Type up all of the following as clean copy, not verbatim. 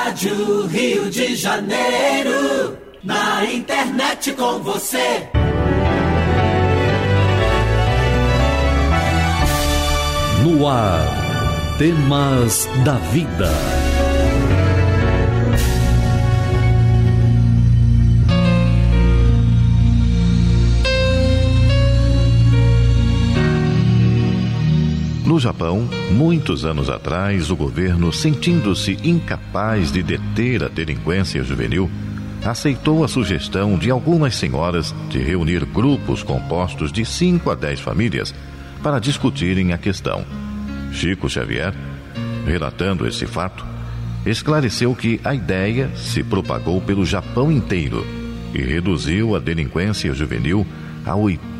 Rádio Rio de Janeiro, na internet com você. No ar, Temas da Vida. No Japão, muitos anos atrás, o governo, sentindo-se incapaz de deter a delinquência juvenil, aceitou a sugestão de algumas senhoras de reunir grupos compostos de 5 a 10 famílias para discutirem a questão. Chico Xavier, relatando esse fato, esclareceu que a ideia se propagou pelo Japão inteiro e reduziu a delinquência juvenil a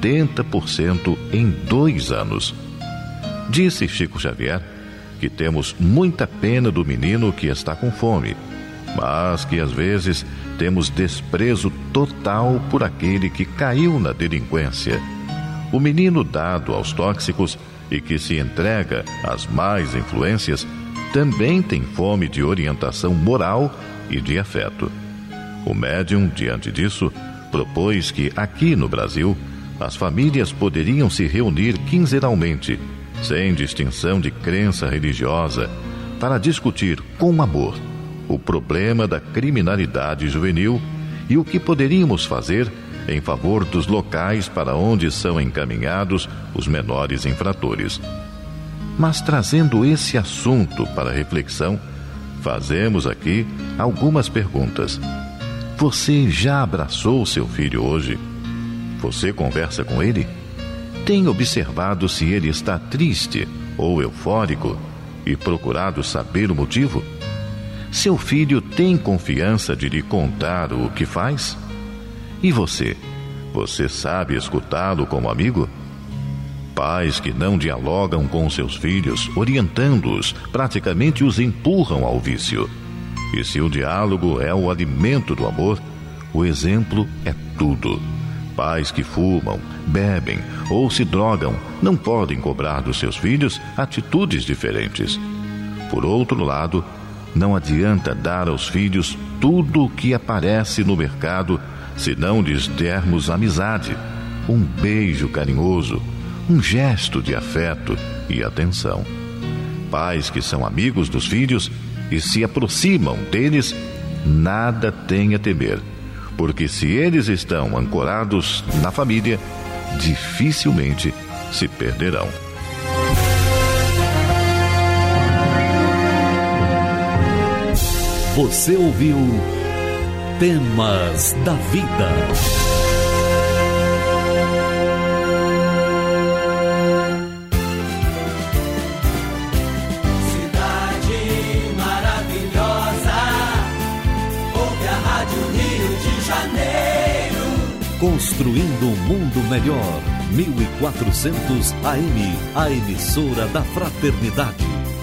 80% em 2 anos. Disse Chico Xavier que temos muita pena do menino que está com fome, mas que às vezes temos desprezo total por aquele que caiu na delinquência. O menino dado aos tóxicos e que se entrega às más influências também tem fome de orientação moral e de afeto. O médium, diante disso, propôs que aqui no Brasil as famílias poderiam se reunir quinzenalmente, sem distinção de crença religiosa, para discutir com amor o problema da criminalidade juvenil e o que poderíamos fazer em favor dos locais para onde são encaminhados os menores infratores. Mas trazendo esse assunto para reflexão, fazemos aqui algumas perguntas. Você já abraçou seu filho hoje? Você conversa com ele? Tem observado se ele está triste ou eufórico e procurado saber o motivo? Seu filho tem confiança de lhe contar o que faz? E você? Você sabe escutá-lo como amigo? Pais que não dialogam com seus filhos, orientando-os, praticamente os empurram ao vício. E se o diálogo é o alimento do amor, o exemplo é tudo. Pais que fumam, bebem ou se drogam não podem cobrar dos seus filhos atitudes diferentes. Por outro lado, não adianta dar aos filhos tudo o que aparece no mercado se não lhes dermos amizade, um beijo carinhoso, um gesto de afeto e atenção. Pais que são amigos dos filhos e se aproximam deles, nada têm a temer, porque se eles estão ancorados na família, dificilmente se perderão. Você ouviu Temas da Vida. Cidade maravilhosa, ouve a Rádio Rio de Janeiro. Construindo um mundo melhor. 1400 AM, a emissora da fraternidade.